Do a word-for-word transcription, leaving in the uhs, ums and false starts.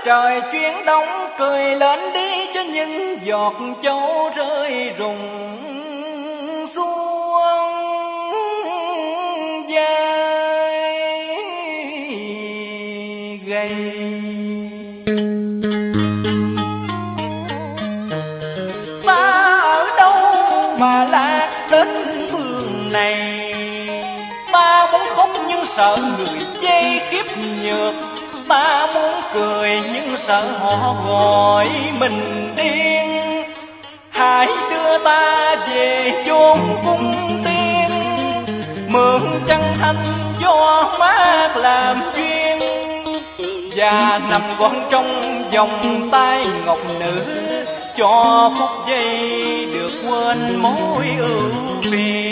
trời chuyển đông, cười lên đi cho những giọt châu rơi rụng xuống vai gầy. Ta ở đâu mà lạc đến phương này, ta muốn khóc nhưng sợ người chê khiếp nhược, ta muốn cười nhưng sợ họ gọi mình điên. Hãy đưa ta về chốn cung tiên, mượn chân thanh cho mát làm duyên, và nằm gọn trong vòng tay ngọc nữ, cho phút giây được quên mối ưu phiền.